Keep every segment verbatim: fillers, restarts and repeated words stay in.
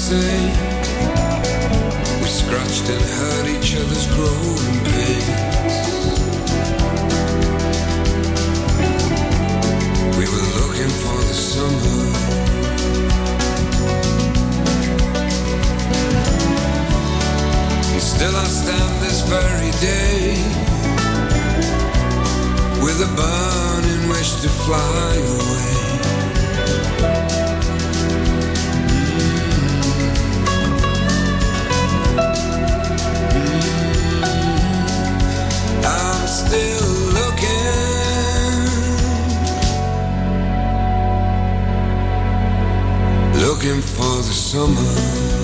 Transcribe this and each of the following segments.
same. We scratched and hurt each other's growing pains. We were looking for the summer. And still I stand this very day with a burning wish to fly away. I'm still looking, looking for the summer.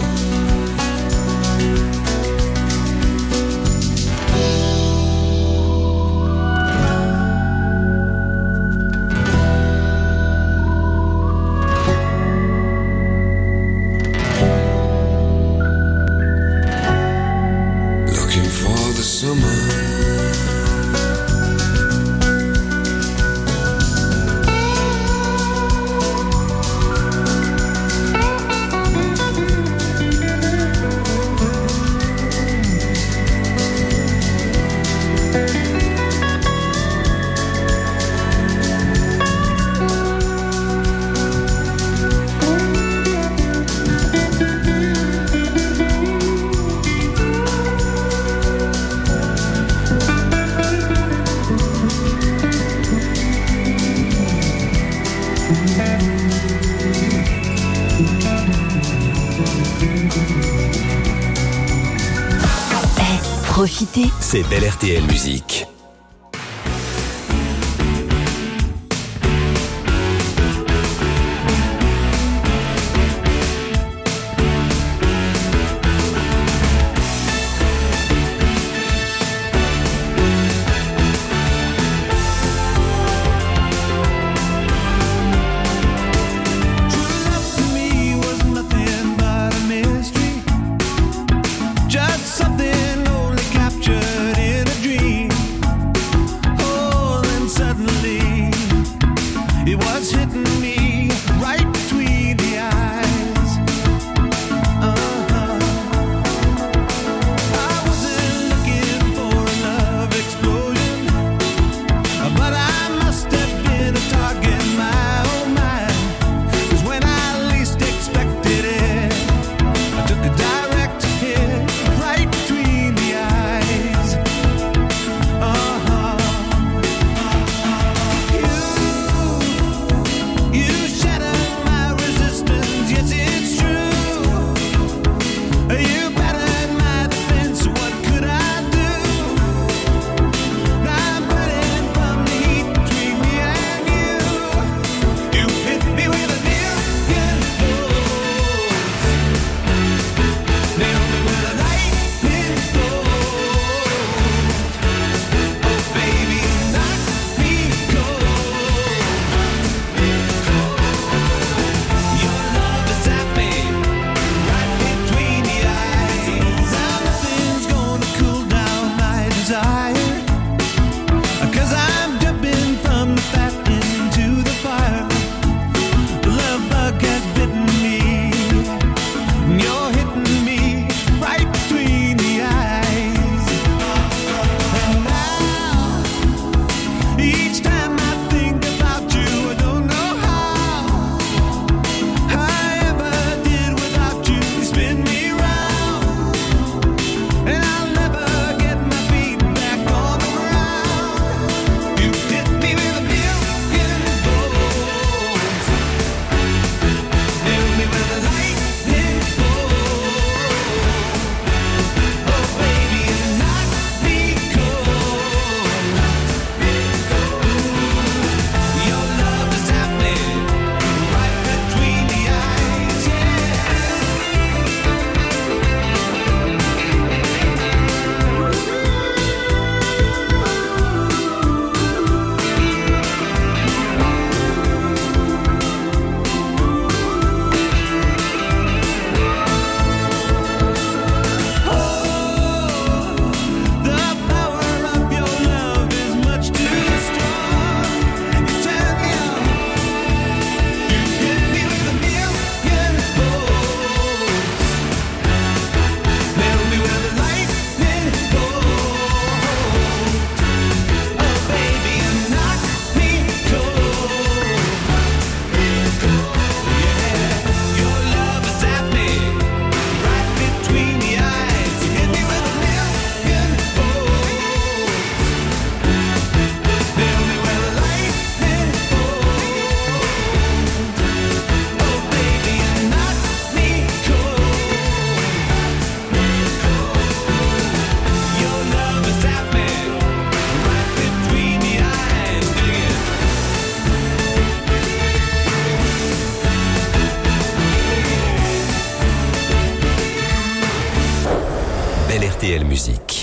Profitez, c'est Belle R T L Musique. You shattered musique.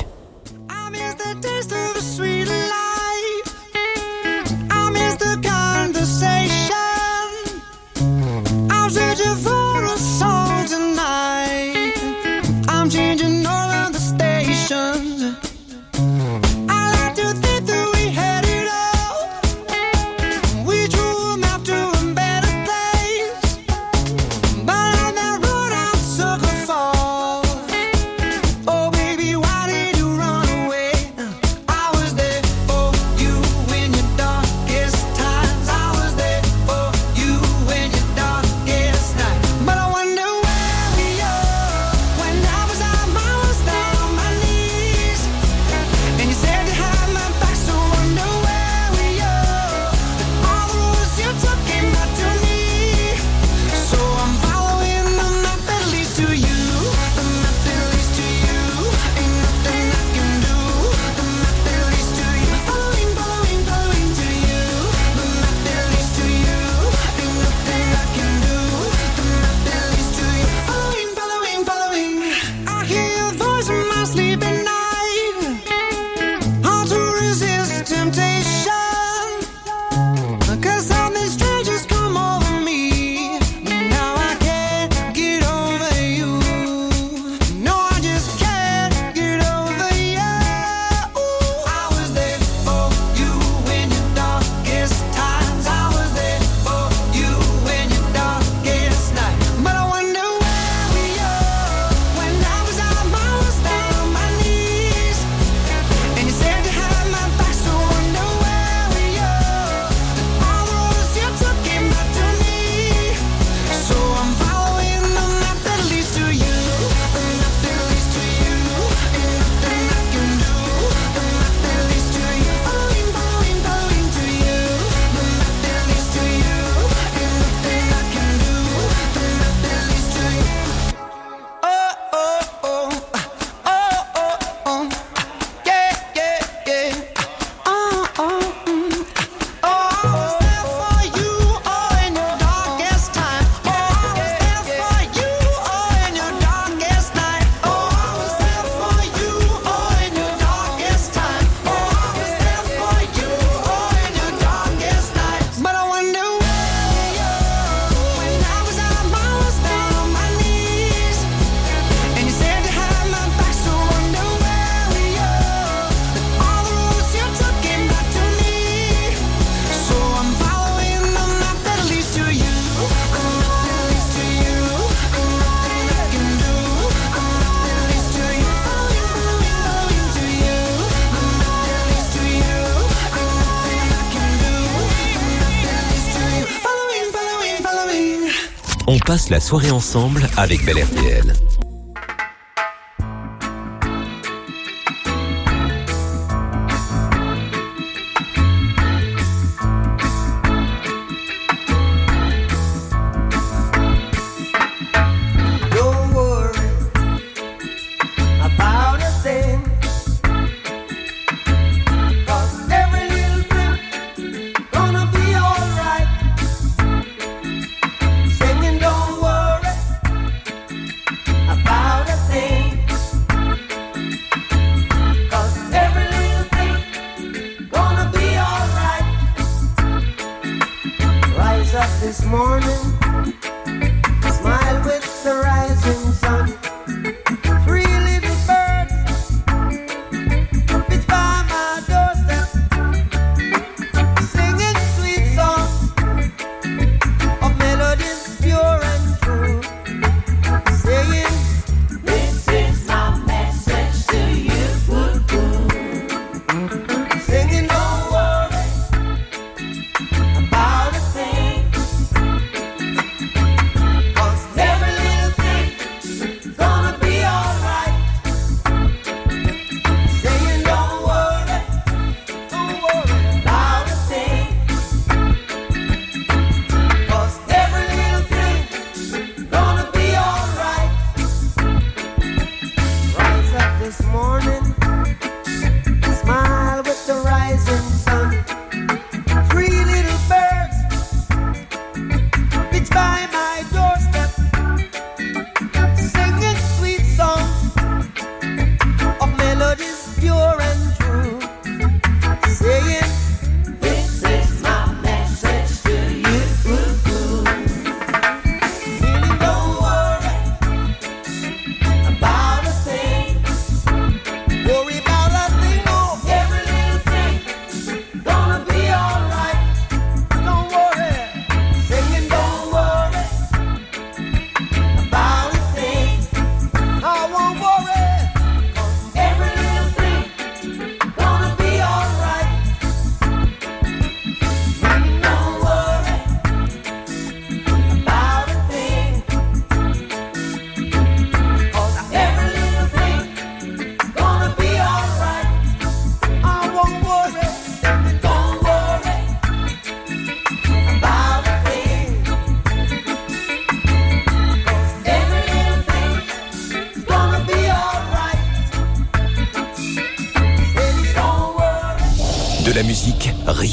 On passe la soirée ensemble avec Bel R T L.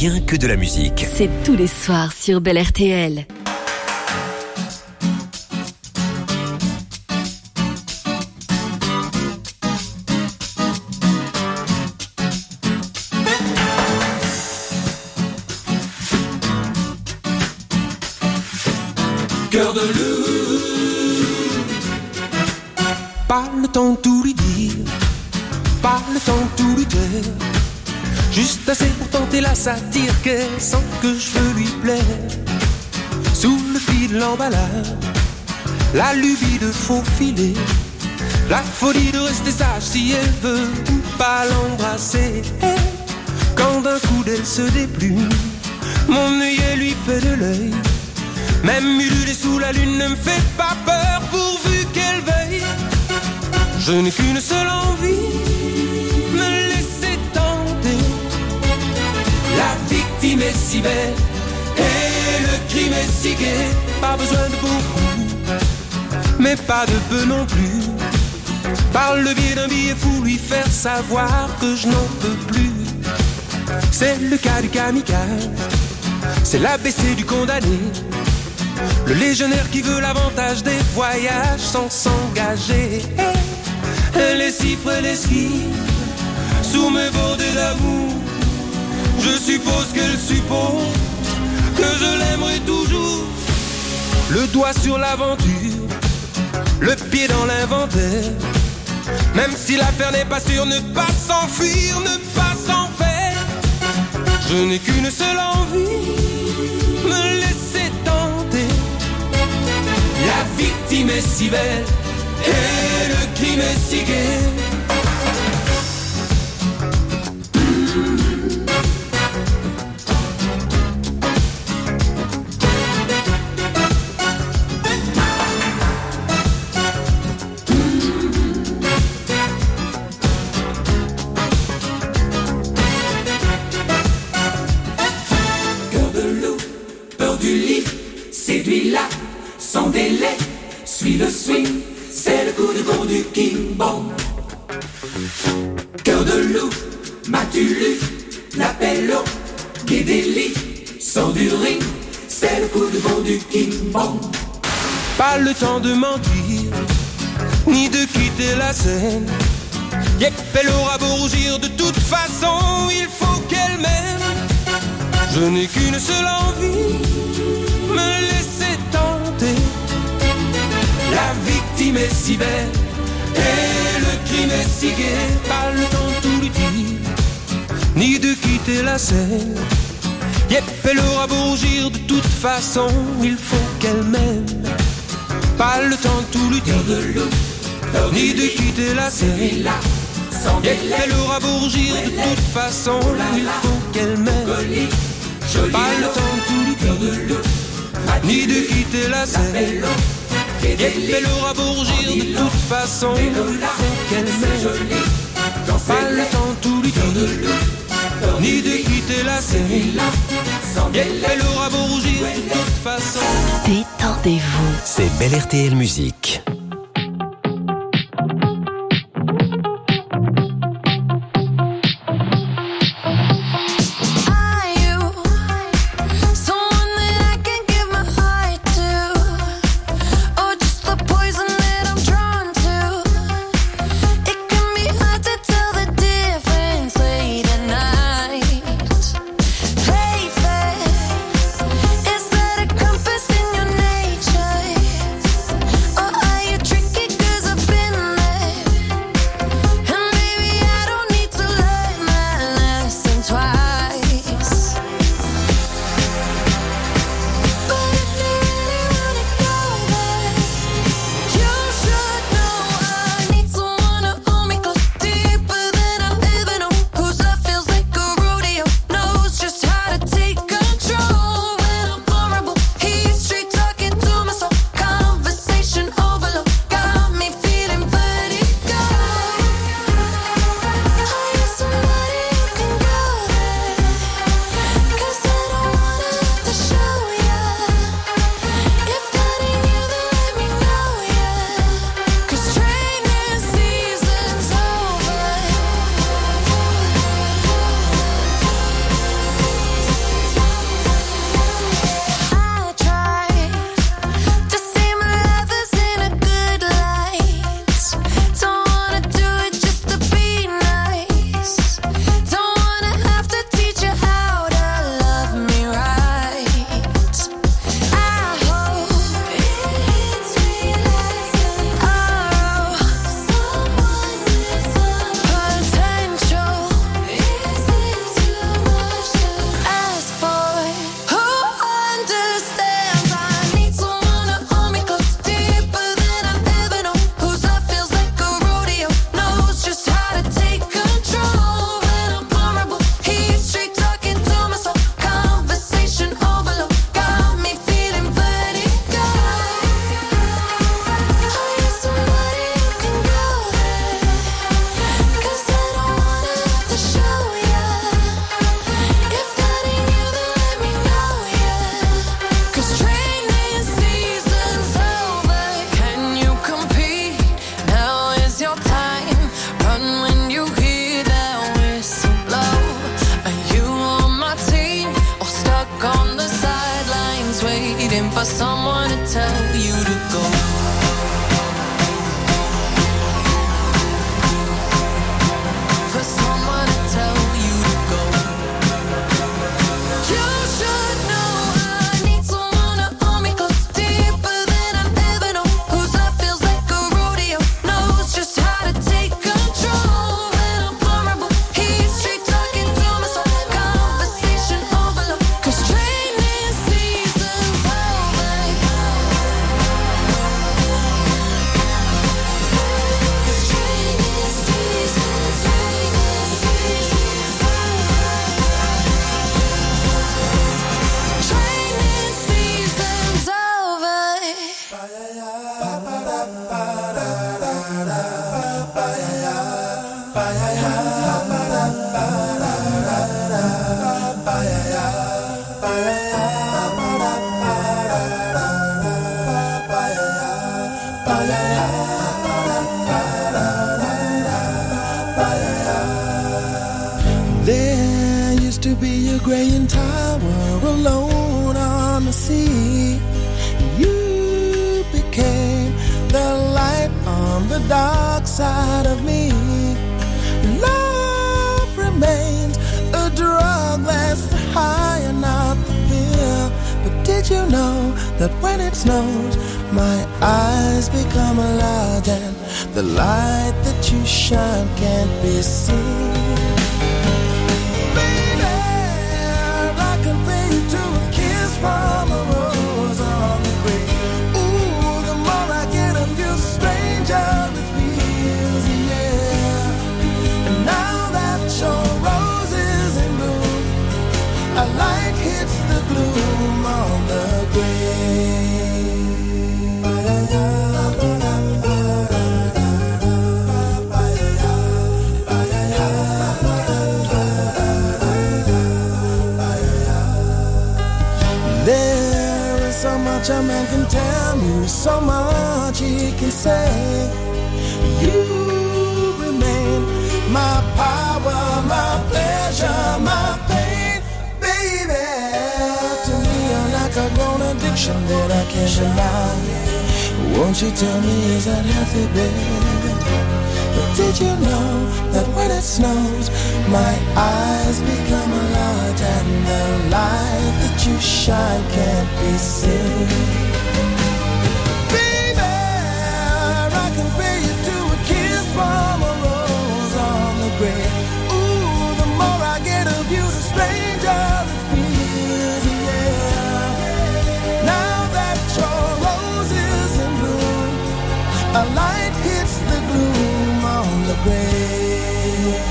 rien que de la musique. C'est tous les soirs sur Bel R T L. Cœur de loup, pas le temps de tout lui dire, pas le temps de tout lui taire, juste assez pour tenter la satire qu'elle sent que je veux lui plaire. Sous le fil de l'emballage, la lubie de faufiler, la folie de rester sage si elle veut pas l'embrasser. Quand d'un coup d'elle se déplume, mon œillet lui fait de l'œil. Même ululé sous la lune ne me fait pas peur pourvu qu'elle veille. Je n'ai qu'une seule envie, me laisser tenter. La victime est si belle et le crime est si gai. Pas besoin de beaucoup, mais pas de peu non plus. Par le biais d'un billet fou, lui faire savoir que je n'en peux plus. C'est le cas du kamikaze, c'est l'A B C du condamné, le légionnaire qui veut l'avantage des voyages sans s'engager. Les cifres et les skis sous mes bordées d'amour. Je suppose qu'elle suppose que je l'aimerai toujours. Le doigt sur l'aventure, le pied dans l'inventaire. Même si l'affaire n'est pas sûre, ne pas s'enfuir, ne pas s'en faire. Je n'ai qu'une seule envie, me laisser tenter. La victime est si belle et le crime est si gai. Cœur de loup, peur du lit, séduis-la sans délai, suis le swing, c'est le coup de con du King Bong. Cœur de loup, m'as-tu lu l'appel au quai des lits, sors du ring, c'est le coup de con du King Bong. Pas le temps de mentir, ni de quitter la scène. Yep, elle aura beau rougir, de toute façon, il faut qu'elle m'aime. Je n'ai qu'une seule envie, me laisser tenter. La victime est si belle et le crime est si gai. Pas le temps de tout lui dire, ni de quitter la scène. Yep, elle aura beau rougir, de toute façon, il faut qu'elle m'aime. Pas le temps de tout lui dire, ni de quitter la scène. Yep, elle aura beau rougir, de toute façon, il faut qu'elle m'aime. Pas le temps de tout lui dire, ni de quitter la scène. Yep, elle aura beau rougir, de toute façon, il faut qu'elle m'aime. Pas le temps de tout lui dire, ni de quitter la scène. Yep, elle aura beau rougir, de toute façon. Détendez-vous. C'est Bel R T L Musique. Is that a compass in your nature? Or are you waiting for someone to tell you to go. For someone to tell you to go. You should know I need someone to hold me close, deeper than I've ever known. Whose love feels like a rodeo, knows just how to take control. When I'm vulnerable, he's straight talking to my soul. Conversation overload, 'cause training season's over. 'Cause training season's, training season's over. Training season's over. There used to be a graying tower alone on the sea. You became the light on the dark side of me. Love remains a drug that's the high and not the pill. But did you know that when it snows, my eyes become large and the light that you shine can't be seen? From a rose on the grave. Ooh, the more I get of you, the stranger it feels, yeah. And now that your rose is in bloom, a light hits the gloom on the grave. There is so much a man can tell you, so much he can say. You remain my power, my pleasure, my pain, baby. To me, you're like a grown addiction that I can't deny. Won't you tell me, is that healthy, baby? But did you know that when it snows, my eyes become large and the light that you shine can't be seen? Baby, I compare you to a kiss from a rose on the grave. Ooh, the more I get of you, the stranger it feels, yeah. Now that your rose is in bloom, a light hits the gloom on the grave.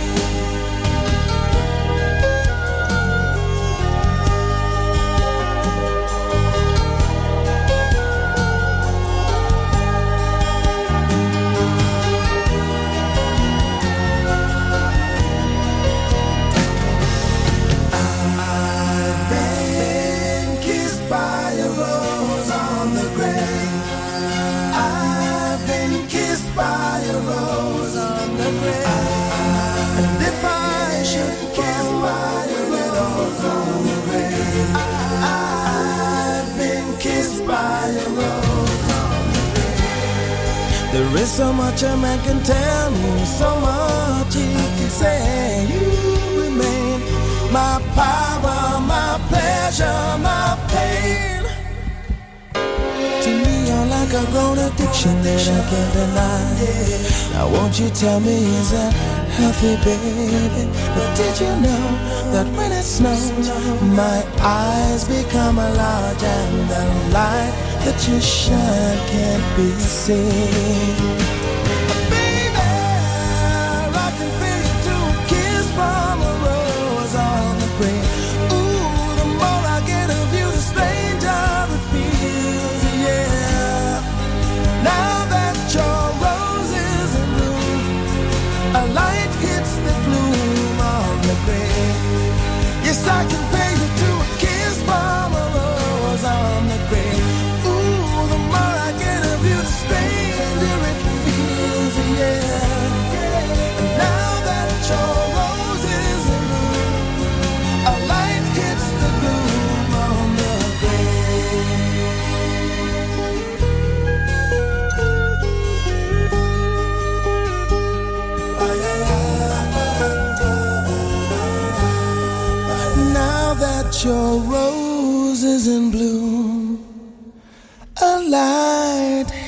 I've been kissed by a rose on the grave. I've been kissed by a rose on the grave. And if I should kiss by a rose on the grave, I've been kissed by a rose on the grave. There is so much a man can tell me, so much he can say. You remain my power, my pleasure, my pain. To me, you're like a grown addiction that I can't deny. Now won't you tell me, is that healthy, baby? But did you know that when it snows, my eyes become large and the light that you shine can't be seen? Baby, I can feel you to a kiss from a rose on the grave. Ooh, the more I get of you, the stranger it feels, yeah. Now that your rose is in bloom, a light hits the gloom on the grave. Yes, I can pay you to a kiss from a rose on the grave. Ooh, the more I get of you, the stranger it feels.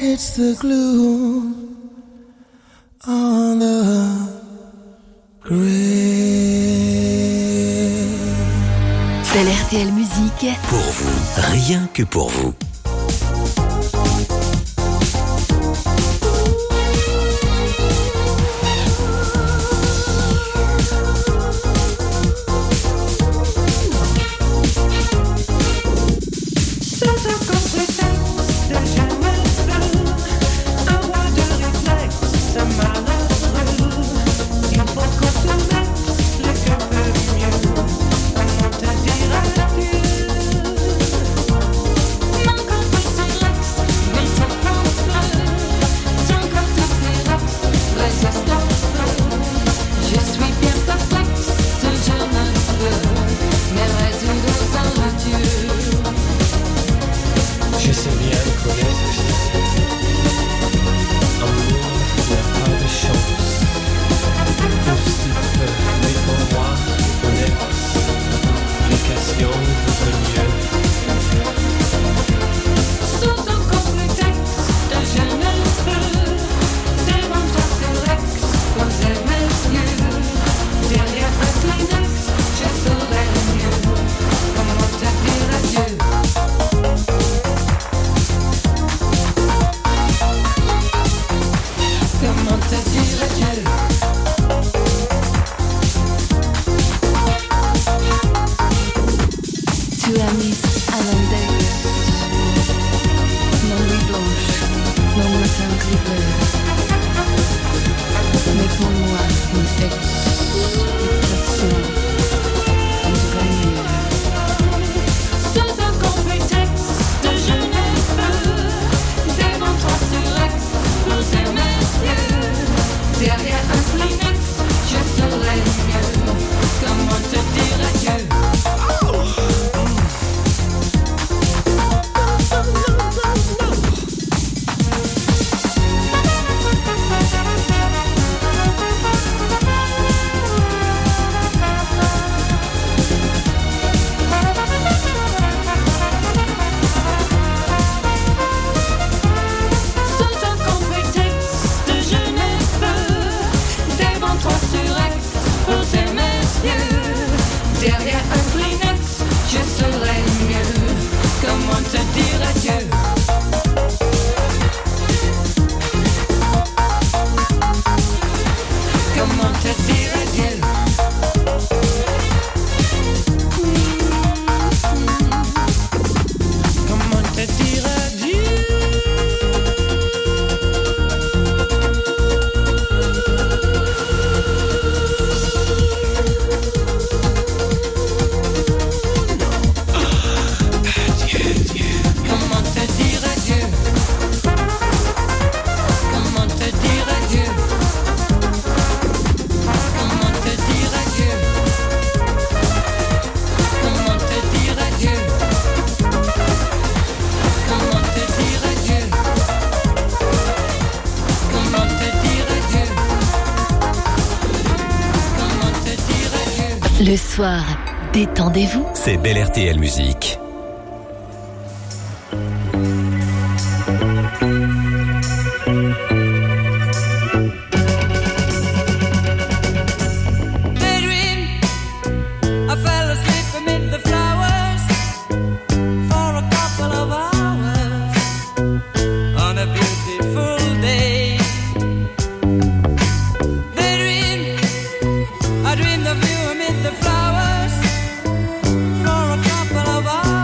hits the glue on the grave. Bel R T L Musique. Pour vous, rien que pour vous. Le soir, détendez-vous. C'est Bel R T L Musique. I dreamed of you amid the flowers for a couple of hours.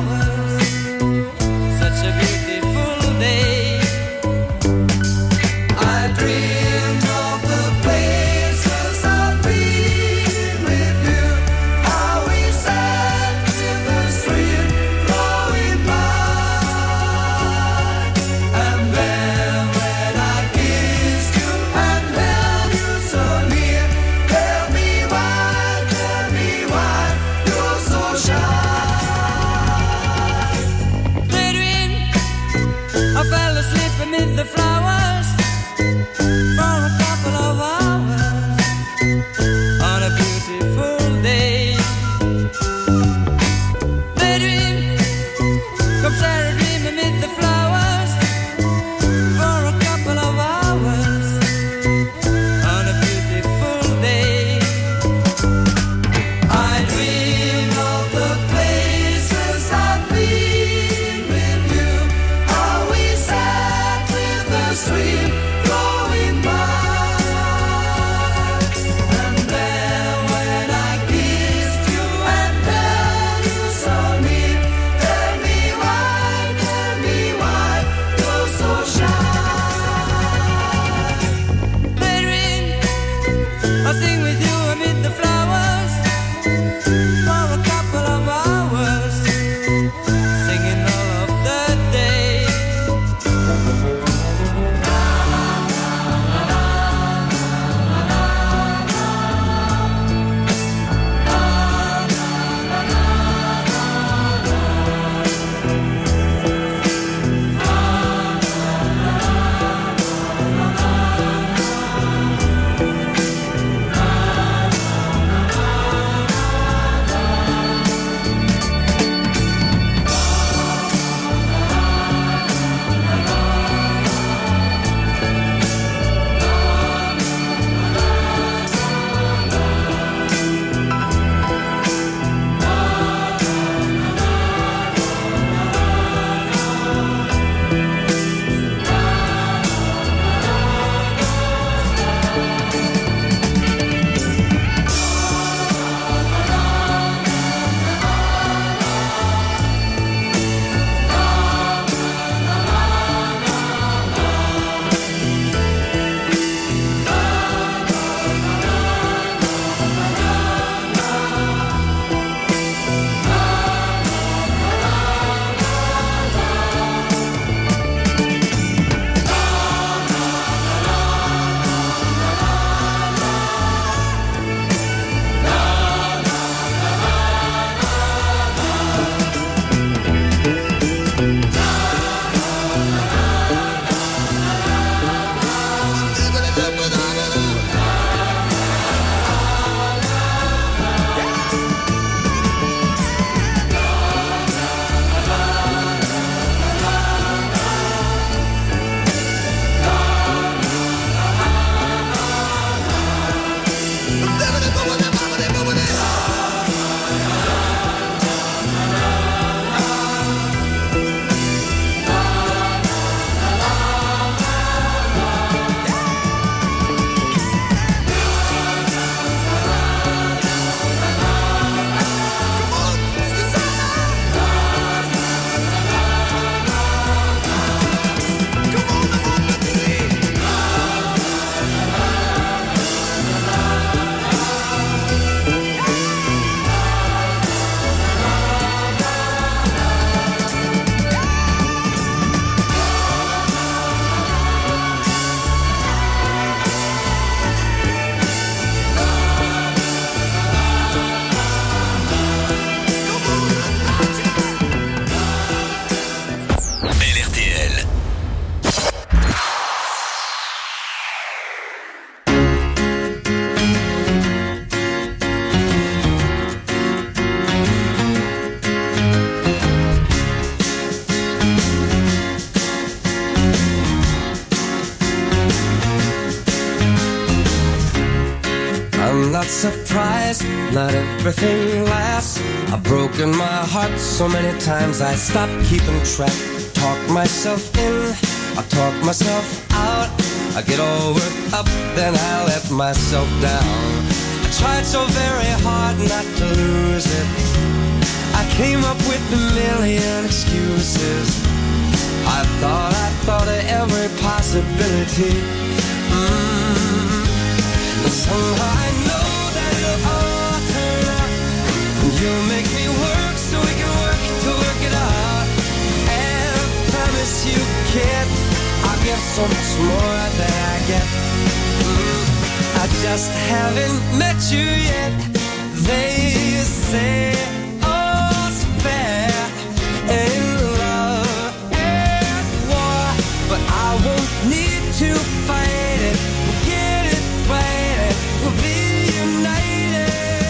surprised, not everything lasts. I've broken my heart so many times I stopped keeping track. Talk myself in, I talk myself out. I get all worked up, then I let myself down. I tried so very hard not to lose it. I came up with a million excuses. I thought, I thought of every possibility. Mm. And somehow I know that it'll all turn out. And you'll make me work so we can work to work it out. And I promise you, kid, I'll give so much more than I get. Mm. I just haven't met you yet. They say all's fair in love and war, but I won't need to fight it. We'll get it right, we'll be united.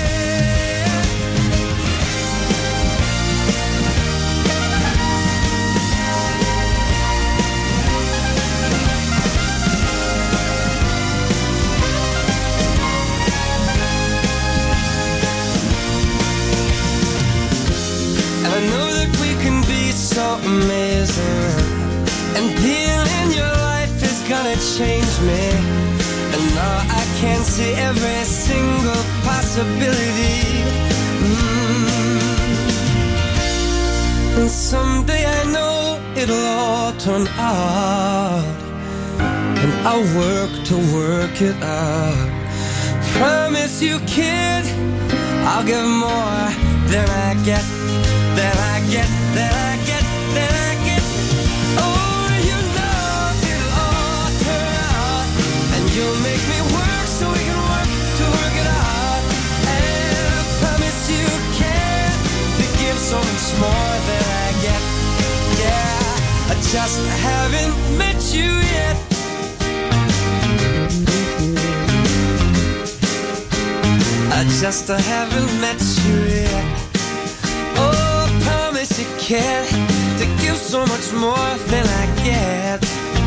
And I know that we can be so amazing, and being in your life is gonna change me. And now I can see every single possibility. Mm. And someday I know it'll all turn out, and I'll work to work it out. Promise you, kid, I'll give more than I get, than I get, than I get, than I get. Oh, you know it'll all turn out, and you'll make me work so we can work to work it out. And I promise you can to give so much more than I get. Yeah, I just haven't met you yet. I just haven't met you yet. Oh, I promise you can to give so much more than I get.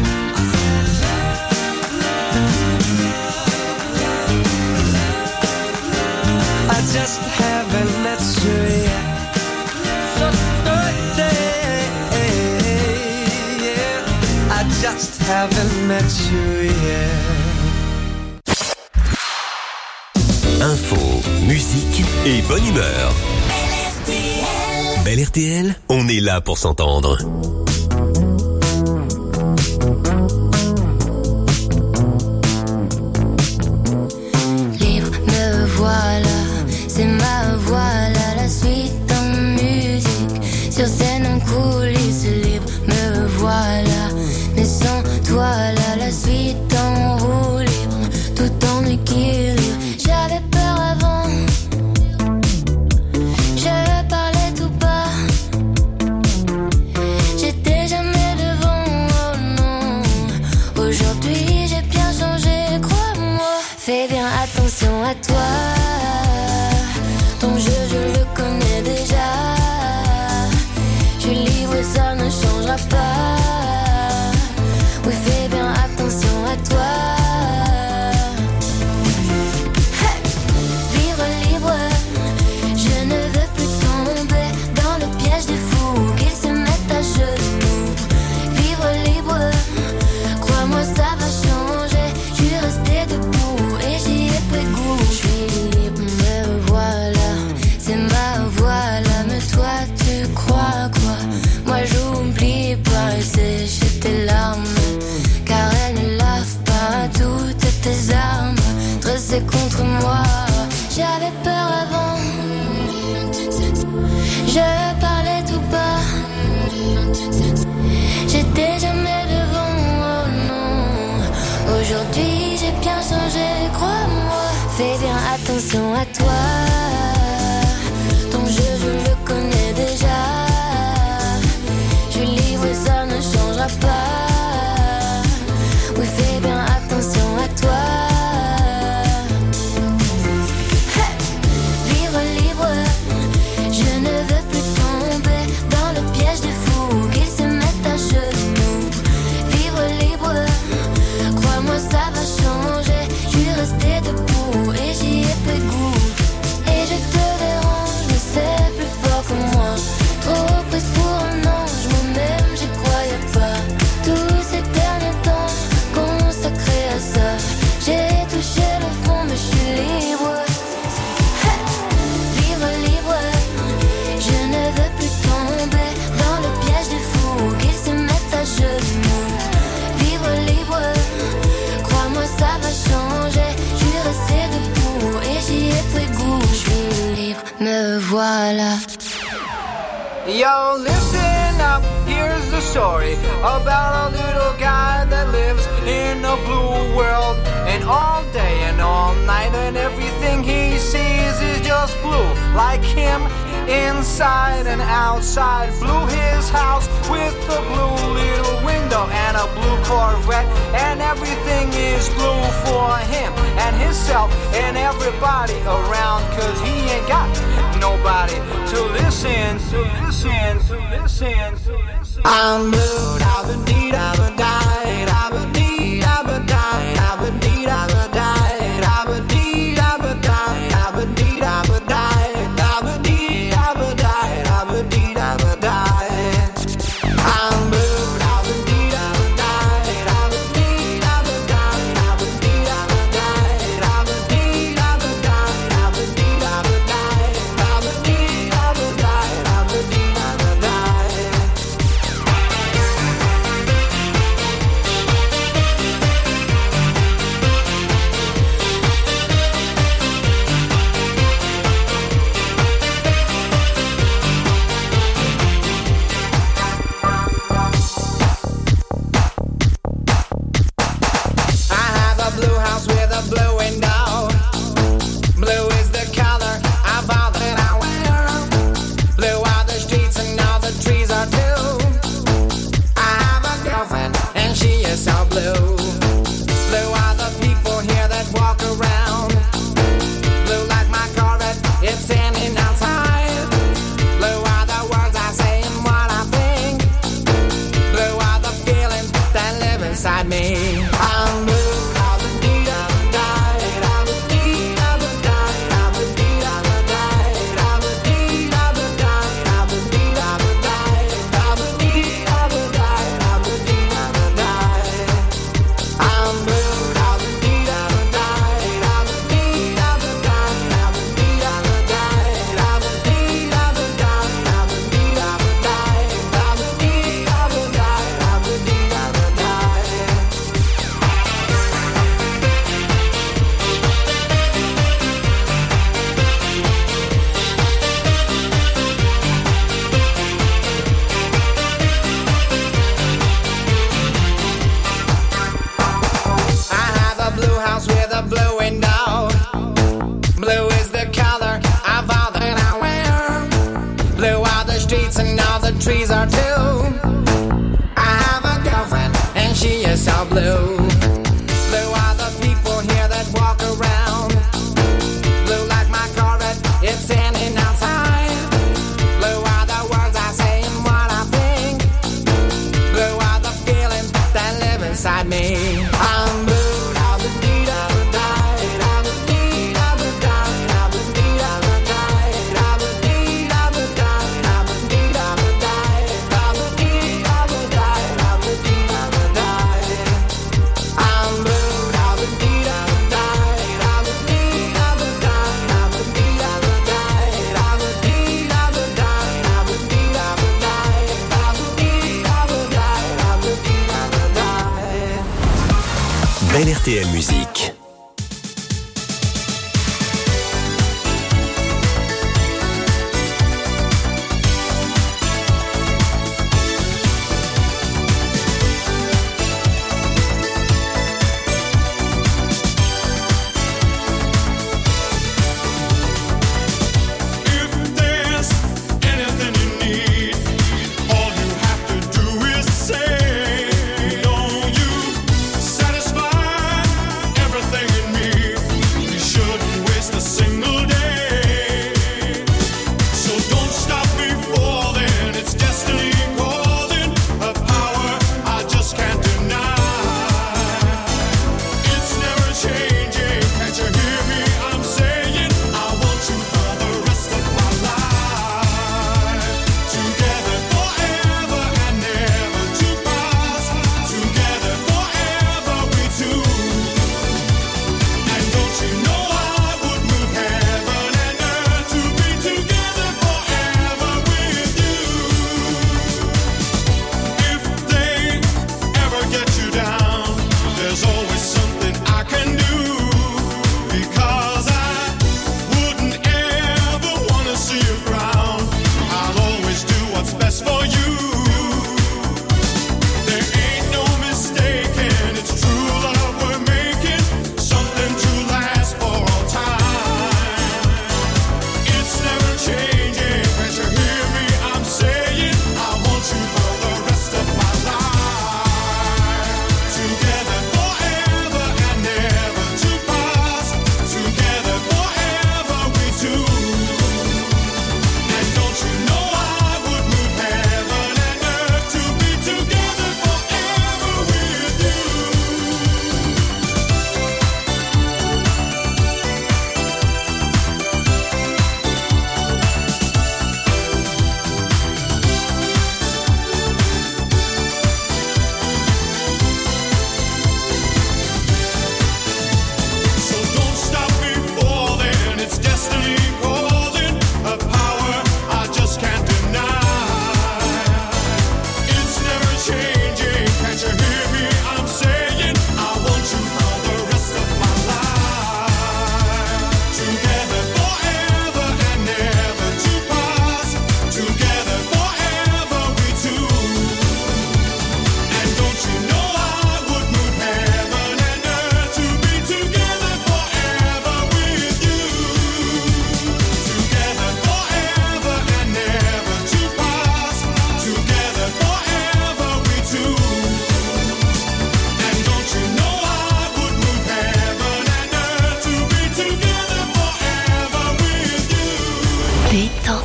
I just haven't met you yet. So birthday, yeah. I just haven't met you yet. Info, musique et bonne humeur. Belle R T L, on est là pour s'entendre. Libre, me voilà, c'est ma voix là, la suite en musique. Sur scène en coulisses, libre, me voilà. Mais sans toi là, la suite en roue libre, tout en équilibre. J'avais peur avant, je parlais tout bas. J'étais jamais devant, oh non. Aujourd'hui j'ai bien changé, crois-moi. Fais bien attention à toi. Ton jeu je le connais déjà. Je livre, ça ne changera pas. Oui, fais bien attention à toi. Sécher tes larmes, car elles ne lavent pas toutes tes armes dressées contre moi. J'avais peur avant, je parlais tout bas. J'étais jamais devant, oh non. Aujourd'hui j'ai bien changé, crois-moi. Fais bien attention à toi. Ton jeu je le connais déjà. Ça ne changera pas. Oui, fais bien attention à toi. Hey! Vivre libre, je ne veux plus tomber dans le piège des fous qui se mettent à genoux. Vivre libre, crois-moi ça va changer. Je suis restée debout et j'y ai pris goût. voilà. Yo, listen up, here's the story about a little guy that lives in a blue world. And all day and all night and everything he sees is just blue. Like him, inside and outside. Blue his house with a blue little window and a blue Corvette. And everything is blue for him and himself and everybody around. Cause he ain't got nobody to listen, to listen, to listen, to listen. I'm blue, I've been deed, I've been died, I've been deed, I've been died, I've been deed, I've been died, I've been deed, I've been died, I've been deed, I've been died, I've been deed, I've been died, I've been deed, I've been died. I'm blue, I've been deed, I've been died, I've been deed, I've been died, I've been deed, I've been died, I've been deed, I've been died, I've been deed, I've been died, I've been deed, I've been died, I've been deed, I've been died. Trees are too. I have a girlfriend and she is so blue. Blue are the people here that walk around. Blue like my Corvette, it's standing outside. Blue are the words I say and what I think. Blue are the feelings that live inside me. I'm blue, I've been deed, I've been died, I've been deed, I've been died, I've been deed, I've been died, I've been deed, I've been died, I've been deed, I've been died. Belle R T L Musique. Everything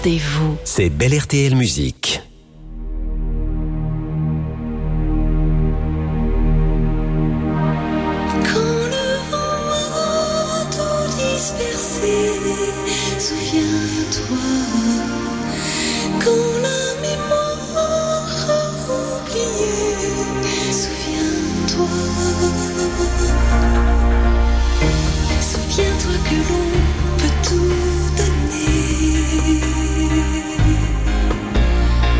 Détendez-vous. C'est Bel R T L Musique. Quand le vent a tout dispersé, souviens-toi. Quand la mémoire a oublié, souviens-toi. Souviens-toi que l'on peut tout donner.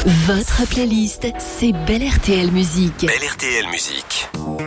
Votre playlist, c'est Belle R T L Musique. Belle R T L Musique.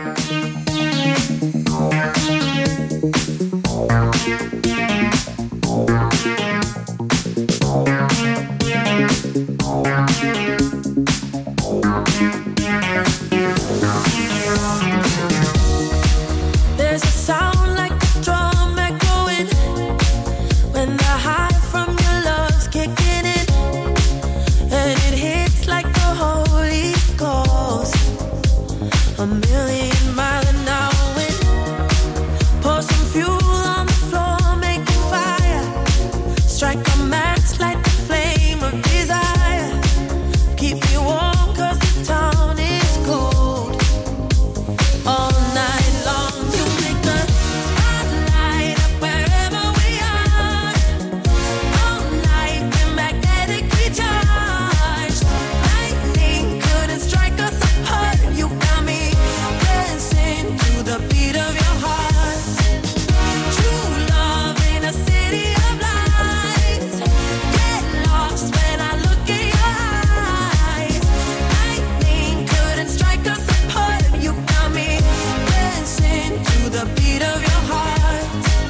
There's a sound like a drum echoing when the high from your love's kicking in, and it hits like the Holy Ghost, a million mile an hour wind. Pour some fuel on the floor, make a fire, strike a match, light the flame of desire. Keep me warm 'cause the town is cold. All night long you make the spotlight up wherever we are. All night we're magnetically charged. Lightning couldn't strike us apart. You got me dancing to the beat of your heart. True love in a city of lights. Get lost when I look in your eyes. Lightning couldn't strike us apart. You got me dancing to the beat of your heart.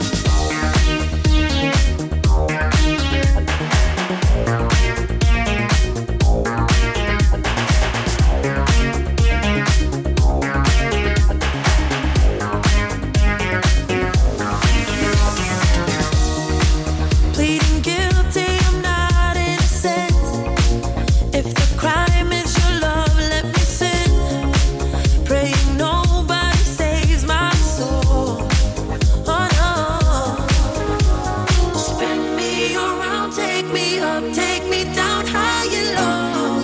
Pleading guilty, I'm not innocent. If the crime is your love, let me sin. Praying nobody saves my soul. Oh no. Spin me around, take me up, take me down high and low.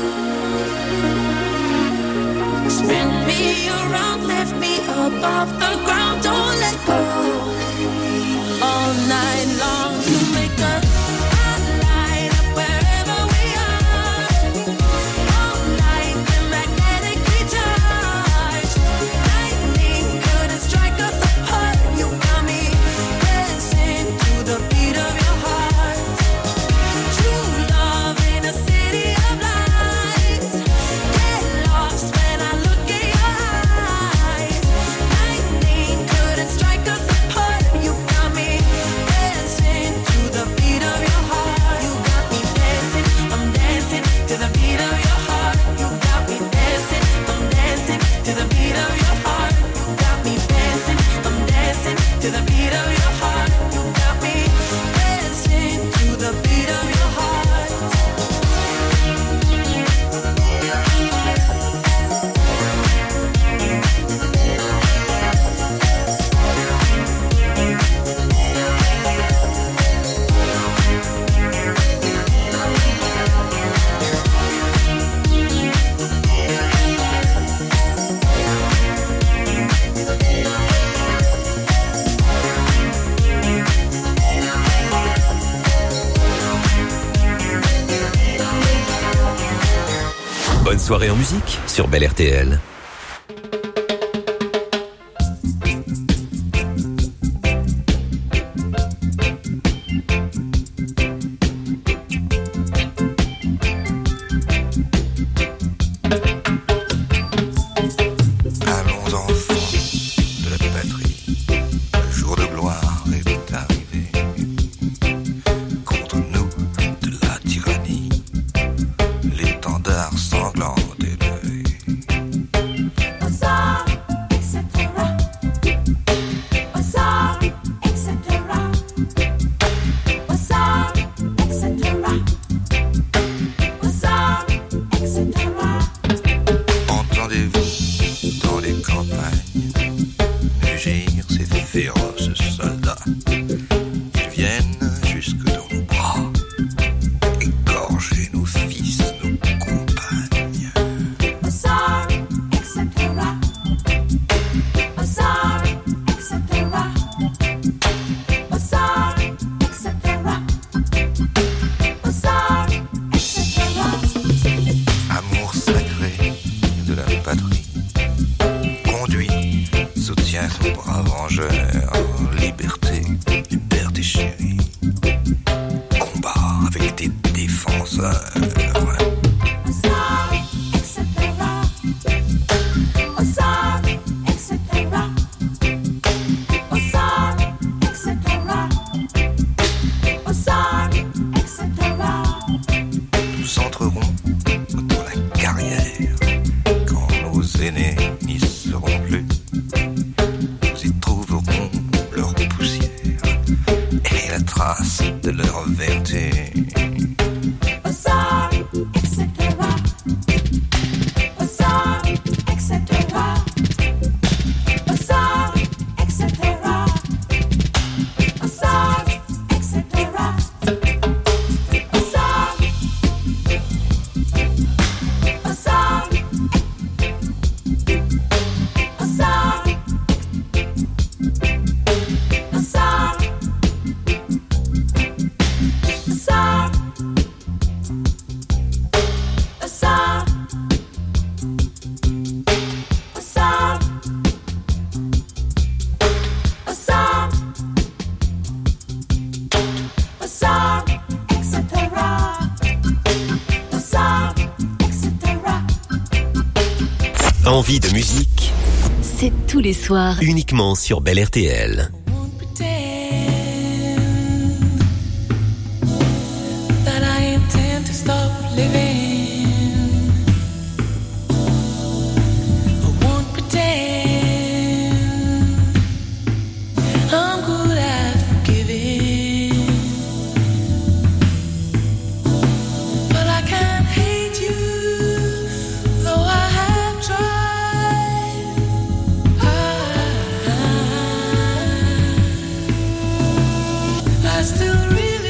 Spin me around, lift me up off the ground, don't let go. All night long you make a spotlight up wherever we are. All night we're magnetically charged. Lightning couldn't strike us apart. You got me dancing to the beat of your heart. True love in a city of lights. Get lost when I look in your eyes. Lightning couldn't strike us apart. You got me dancing to the beat of your heart. You got me dancing, I'm dancing to the beat of your heart. You got me dancing, I'm dancing to the beat of your heart. You got me dancing, I'm dancing to the beat of your heart. You got me dancing to the beat of your heart. Bonne soirée en musique sur Belle R T L. Allons enfants de la patrie, le jour de gloire est arrivé. Contre nous de la tyrannie, l'étendard sanglant élevé. Entendez-vous dans les campagnes mugir ces féroces soldats? Ils viennent jusque dans nos bras, égorger nos fils, nos compagnes. Amour sacré de la patrie, conduit, soutient nos braves vengeurs, liberté du père déchéri, combat avec des défenseurs. trace de leur vertu. Bazaar, et cetera. Bazaar, et cetera. Bazaar, et cetera. Bazaar, et cetera. Bazaar. Bazaar. Bazaar. Bazaar. Bazaar. Bazaar. Bazaar. Bazaar. Bazaar, et cetera. Bazaar, et cetera. Envie de musique C'est tous les soirs. uniquement sur Bel R T L.